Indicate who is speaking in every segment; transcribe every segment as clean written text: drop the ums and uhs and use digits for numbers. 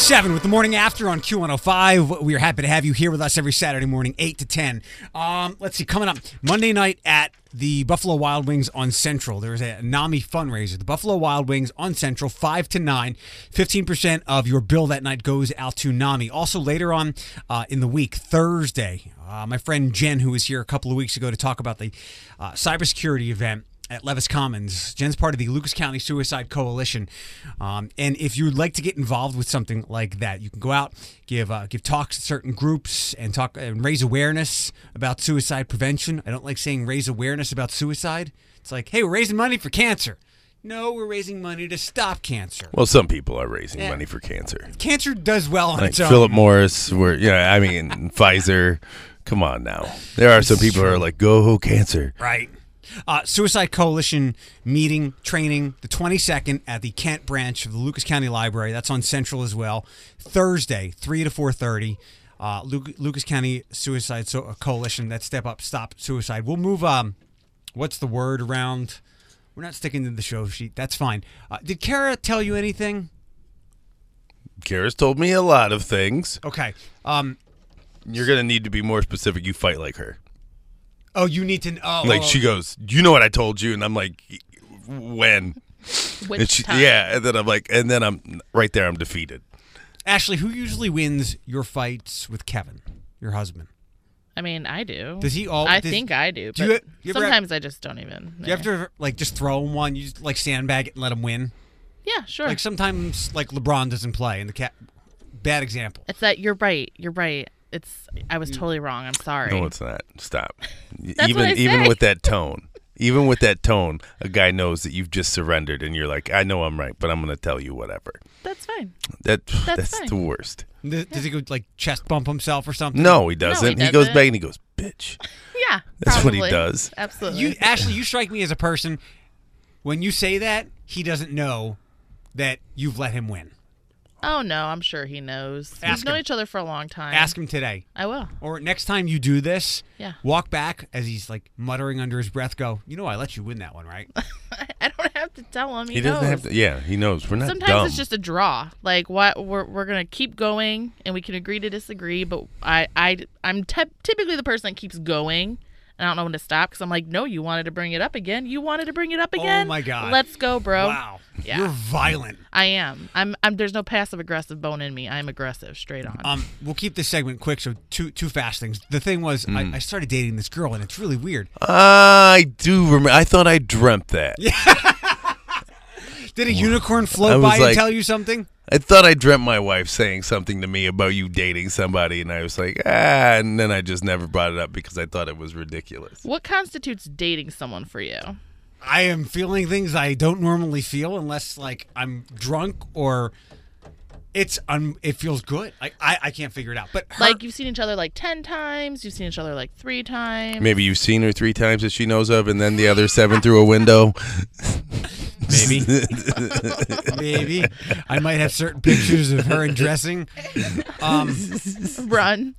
Speaker 1: 7 with the morning after on Q105. We are happy to have you here with us every Saturday morning, 8 to 10. Let's see, coming up Monday night at the Buffalo Wild Wings on Central. There's a NAMI fundraiser. The Buffalo Wild Wings on Central, 5 to 9. 15% of your bill that night goes out to NAMI. Also, later on in the week, Thursday, my friend Jen, who was here a couple of weeks ago to talk about the cybersecurity event at Levis Commons. Jen's part of the Lucas County Suicide Coalition. And if you would like to get involved with something like that, you can go out, give talks at certain groups and talk and raise awareness about suicide prevention. I don't like saying raise awareness about suicide. It's like, hey, we're raising money for cancer. No, we're raising money to stop cancer.
Speaker 2: Well, some people are raising money for cancer.
Speaker 1: Cancer does well on its own.
Speaker 2: Philip Morris, Pfizer. Come on now. There are some people who are like, go cancer.
Speaker 1: Right. Suicide Coalition meeting, training, the 22nd at the Kent branch of the Lucas County Library. That's on Central as well. Thursday, 3 to 4:30. Lucas County Suicide Coalition. That Step Up, Stop Suicide. We'll move, what's the word around? We're not sticking to the show sheet. That's fine. Did Kara tell you anything?
Speaker 2: Kara's told me a lot of things.
Speaker 1: Okay.
Speaker 2: You're going to need to be more specific. You fight like her.
Speaker 1: Oh, you need to know.
Speaker 2: She goes, you know what I told you? And I'm like, when?
Speaker 3: Which time?
Speaker 2: Yeah, and then I'm like, and then I'm right there, I'm defeated.
Speaker 1: Ashley, who usually wins your fights with Kevin, your husband?
Speaker 3: I mean, I do.
Speaker 1: Does he all?
Speaker 3: I think I do. But
Speaker 1: you
Speaker 3: sometimes I just don't even.
Speaker 1: Do you have to just throw him one? You just sandbag it and let him win?
Speaker 3: Yeah, sure.
Speaker 1: Like sometimes LeBron doesn't play and bad example.
Speaker 3: It's that you're right. You're right. I was totally wrong. I'm sorry.
Speaker 2: No, it's not. Stop.
Speaker 3: Even
Speaker 2: with that tone. Even with that tone, a guy knows that you've just surrendered and you're like, I know I'm right, but I'm going to tell you whatever.
Speaker 3: That's fine.
Speaker 2: That's
Speaker 3: fine.
Speaker 2: the worst.
Speaker 1: Does he go chest bump himself or something?
Speaker 2: No, he doesn't.
Speaker 3: No,
Speaker 2: he goes back and he goes, bitch.
Speaker 3: Yeah,
Speaker 2: That's
Speaker 3: probably.
Speaker 2: what he does.
Speaker 3: Absolutely.
Speaker 1: Ashley, you strike me as a person, when you say that, he doesn't know that you've let him win.
Speaker 3: Oh, no, I'm sure he knows. We've known each other for a long time.
Speaker 1: Ask him today.
Speaker 3: I will.
Speaker 1: Or next time you do this,
Speaker 3: yeah.
Speaker 1: Walk back as he's muttering under his breath, go, I let you win that one, right?
Speaker 3: I don't have to tell him. He knows.
Speaker 2: Doesn't have to. Yeah, he knows. We're not
Speaker 3: Sometimes
Speaker 2: dumb.
Speaker 3: it's just a draw. Like, what we're going to keep going, and we can agree to disagree, but I'm typically the person that keeps going. I don't know when to stop because I'm like, no, you wanted to bring it up again. You wanted to bring it up again.
Speaker 1: Oh, my God.
Speaker 3: Let's go, bro.
Speaker 1: Wow.
Speaker 3: Yeah.
Speaker 1: You're violent.
Speaker 3: I am. I'm. There's no passive-aggressive bone in me. I'm aggressive, straight on.
Speaker 1: We'll keep this segment quick, so two fast things. The thing was, I started dating this girl, and it's really weird.
Speaker 2: I do remember. I thought I dreamt that.
Speaker 1: Did a unicorn float by and tell you something?
Speaker 2: I thought I dreamt my wife saying something to me about you dating somebody, and I was like, and then I just never brought it up because I thought it was ridiculous.
Speaker 3: What constitutes dating someone for you?
Speaker 1: I am feeling things I don't normally feel unless I'm drunk or it feels good. I can't figure it out. But
Speaker 3: you've seen each other 10 times, you've seen each other 3 times.
Speaker 2: Maybe you've seen her 3 times that she knows of, and then the other 7 through a window.
Speaker 1: Maybe. Maybe. I might have certain pictures of her in dressing.
Speaker 3: Run.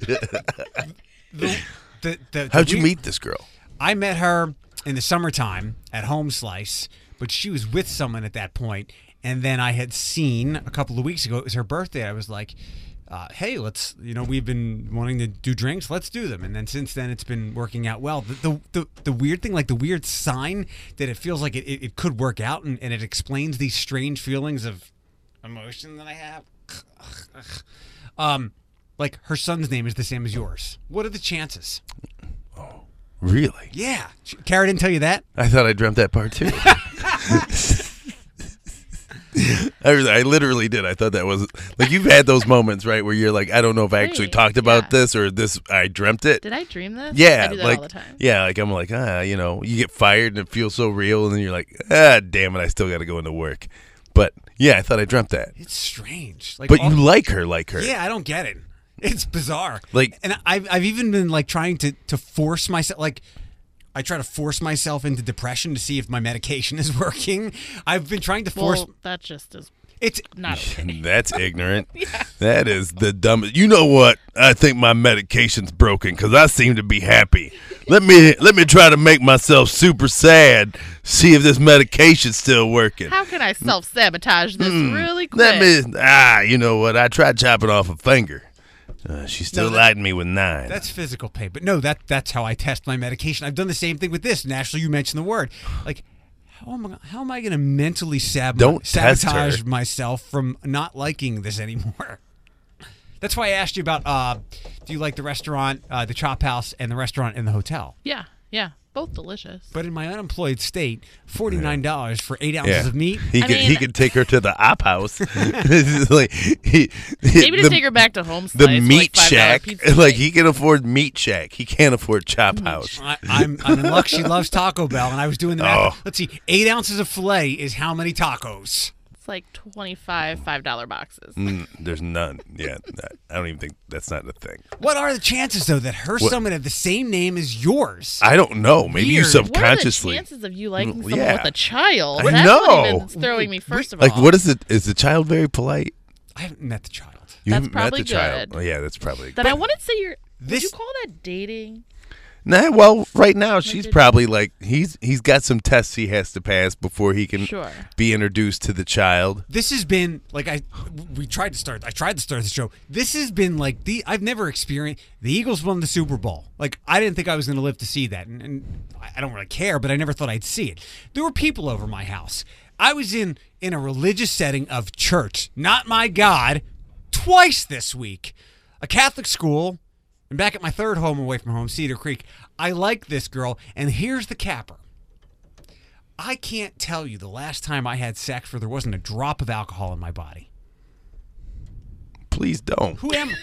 Speaker 2: How'd you meet this girl?
Speaker 1: I met her in the summertime at Home Slice, but she was with someone at that point. And then I had seen a couple of weeks ago, it was her birthday. I was like, hey, let's, we've been wanting to do drinks. Let's do them. And then since then, it's been working out well. The weird thing, the weird sign that it feels like it could work out and it explains these strange feelings of emotion that I have. Her son's name is the same as yours. What are the chances?
Speaker 2: Oh, really?
Speaker 1: Yeah. Kara didn't tell you that?
Speaker 2: I thought I dreamt that part too. I literally did. I thought that was you've had those moments, right, where you're like, I don't know if I actually talked about this or this. I dreamt it.
Speaker 3: Did I dream this?
Speaker 2: Yeah,
Speaker 3: I do that all the time.
Speaker 2: Yeah, I'm like, you get fired and it feels so real, and then you're like, damn it, I still got to go into work. But yeah, I thought I dreamt that.
Speaker 1: It's strange.
Speaker 2: But you like her.
Speaker 1: Yeah, I don't get it. It's bizarre.
Speaker 2: And
Speaker 1: I've even been trying to force myself. I try to force myself into depression to see if my medication is working. I've been trying to force.
Speaker 3: Well, that just is
Speaker 1: It's
Speaker 3: Not okay.
Speaker 2: That's ignorant. That is the dumbest. You know what? I think my medication's broken because I seem to be happy. Let me try to make myself super sad. See if this medication's still working.
Speaker 3: How can I self-sabotage this really quick?
Speaker 2: You know what? I tried chopping off a finger. She's still lighting me with 9.
Speaker 1: That's physical pain. But no, that's how I test my medication. I've done the same thing with this. And Ashley, you mentioned the word. Like, how am I going to mentally sabotage myself from not liking this anymore? That's why I asked you about, do you like the restaurant, the Chop House, and the restaurant in the hotel?
Speaker 3: Yeah. Both delicious.
Speaker 1: But in my unemployed state, $49 for 8 ounces of meat.
Speaker 2: He could take her to the Op House.
Speaker 3: Maybe to take her back to home.
Speaker 2: The Meat
Speaker 3: like
Speaker 2: Shack. Like he can afford Meat Shack. He can't afford Chop House.
Speaker 1: I'm in luck. She loves Taco Bell, and I was doing the math. Let's see, 8 ounces of filet is how many tacos?
Speaker 3: It's like 25 $5 boxes.
Speaker 2: There's none. Yeah, I don't even think that's not a thing.
Speaker 1: What are the chances, though, that her son would have the same name as yours?
Speaker 2: I don't know. Maybe you
Speaker 1: Weird.
Speaker 2: subconsciously.
Speaker 3: What are the chances of you liking someone with a child?
Speaker 2: I
Speaker 3: That's
Speaker 2: know.
Speaker 3: what even throwing me first of all.
Speaker 2: Like, what is it? Is the child very polite?
Speaker 1: I haven't met the child.
Speaker 2: You
Speaker 3: That's
Speaker 2: haven't met
Speaker 3: probably
Speaker 2: the child.
Speaker 3: good.
Speaker 2: Oh, yeah, that's probably
Speaker 3: Then I wouldn't say would
Speaker 1: This-
Speaker 3: you call that dating?
Speaker 2: Nah, well, right now she's probably like he's got some tests he has to pass before he can
Speaker 3: Sure.
Speaker 2: be introduced to the child.
Speaker 1: This has been like I tried to start the show. This has been like I've never experienced. The Eagles won the Super Bowl. Like I didn't think I was going to live to see that, and I don't really care, but I never thought I'd see it. There were people over my house. I was in a religious setting of church, not my God, twice this week. A Catholic school. And back at my third home away from home, Cedar Creek, I like this girl, and here's the capper. I can't tell you the last time I had sex where there wasn't a drop of alcohol in my body.
Speaker 2: Please don't.
Speaker 1: Who am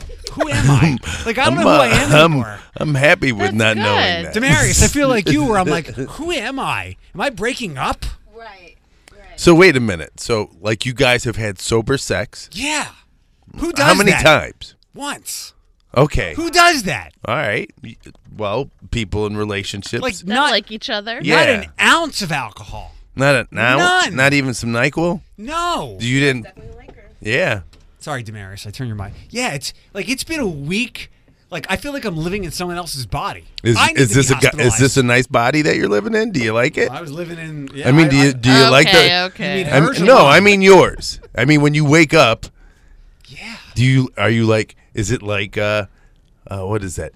Speaker 1: I? Like, I don't know who I am anymore.
Speaker 2: I'm happy with
Speaker 3: That's
Speaker 2: not
Speaker 3: good.
Speaker 2: knowing that.
Speaker 1: Demarius, I feel like you, where I'm like, who am I? Am I breaking up?
Speaker 4: Right.
Speaker 2: So wait a minute. So like you guys have had sober sex?
Speaker 1: Yeah. Who does that?
Speaker 2: How many times?
Speaker 1: Once.
Speaker 2: Okay.
Speaker 1: Who does that?
Speaker 2: All right. Well, people in relationships.
Speaker 1: Like,
Speaker 3: That
Speaker 1: not
Speaker 3: like each other?
Speaker 2: Yeah.
Speaker 1: not an ounce of alcohol.
Speaker 2: None.
Speaker 1: None.
Speaker 2: Not even some NyQuil?
Speaker 1: No.
Speaker 2: You didn't.
Speaker 4: Definitely like her.
Speaker 2: Yeah.
Speaker 1: Sorry, Demarius, I turned your mic. Yeah, it's been a week. Like I feel like I'm living in someone else's body. I need
Speaker 2: Is
Speaker 1: to
Speaker 2: this
Speaker 1: be
Speaker 2: a is this
Speaker 1: hospitalized.
Speaker 2: a nice body that you're living in? Do you like it?
Speaker 1: I was living in. Yeah,
Speaker 2: I mean, do you like the?
Speaker 3: Okay.
Speaker 1: You mean
Speaker 2: I mean,
Speaker 1: hers or
Speaker 2: no,
Speaker 1: mine?
Speaker 2: I mean yours. I mean, when you wake up,
Speaker 1: Yeah.
Speaker 2: are you like? Is it like? What is that?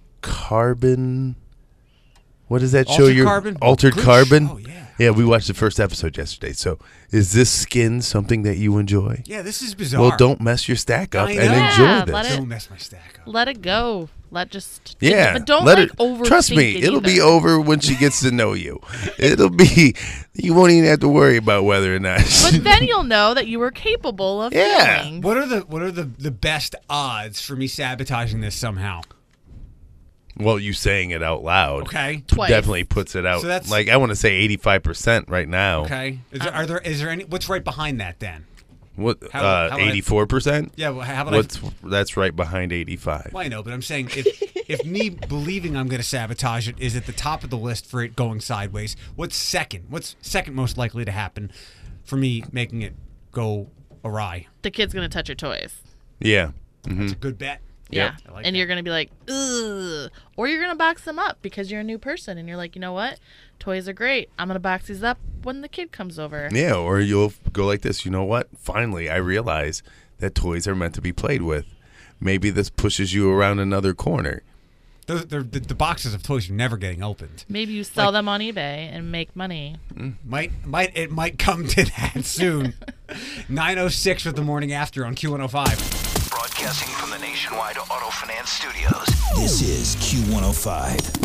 Speaker 2: Carbon. What does that show?
Speaker 1: Altered
Speaker 2: you
Speaker 1: Carbon?
Speaker 2: Altered
Speaker 1: Good
Speaker 2: Carbon.
Speaker 1: show, yeah.
Speaker 2: Yeah, we watched the first episode yesterday. So, is this skin something that you enjoy?
Speaker 1: Yeah, this is bizarre.
Speaker 2: Well, don't mess your stack up
Speaker 1: I
Speaker 2: and
Speaker 1: know.
Speaker 2: enjoy
Speaker 3: Yeah,
Speaker 2: this.
Speaker 3: let it-
Speaker 1: Don't mess my stack up.
Speaker 3: Let it go.
Speaker 2: Yeah,
Speaker 3: but don't
Speaker 2: let
Speaker 3: like
Speaker 2: it.
Speaker 3: overthink
Speaker 2: Trust me,
Speaker 3: it
Speaker 2: it'll be
Speaker 3: either.
Speaker 2: over when she gets to know you. It'll be. You won't even have to worry about whether or not.
Speaker 3: But then you'll know that you were capable of
Speaker 2: Yeah.
Speaker 3: feeling.
Speaker 1: What are the best odds for me sabotaging this somehow?
Speaker 2: Well, you saying it out loud,
Speaker 1: Okay.
Speaker 3: Twice.
Speaker 2: definitely puts it out.
Speaker 1: So that's-
Speaker 2: like I want to say 85% right now.
Speaker 1: Okay. Is there any? What's right behind that then?
Speaker 2: What?
Speaker 1: How about I-
Speaker 2: 84%.
Speaker 1: Yeah. Well, how about
Speaker 2: That's right behind 85.
Speaker 1: Well, I know, but I'm saying if me believing I'm going to sabotage it is at the top of the list for it going sideways, what's second? What's second most likely to happen for me making it go awry?
Speaker 3: The kid's going to touch your toys.
Speaker 2: Yeah.
Speaker 1: That's a good bet.
Speaker 3: Yeah.
Speaker 1: I like
Speaker 3: And
Speaker 1: that.
Speaker 3: you're going to be like, ugh. Or you're going to box them up because you're a new person and you're like, you know what? Toys are great. I'm going to box these up when the kid comes over.
Speaker 2: Yeah, or you'll go like this. You know what? Finally, I realize that toys are meant to be played with. Maybe this pushes you around another corner.
Speaker 1: The boxes of toys are never getting opened.
Speaker 3: Maybe you sell them on eBay and make money.
Speaker 1: It might come to that soon. 9:06 with the morning after on Q105.
Speaker 5: Broadcasting from the Nationwide Auto Finance Studios.
Speaker 6: This is Q105.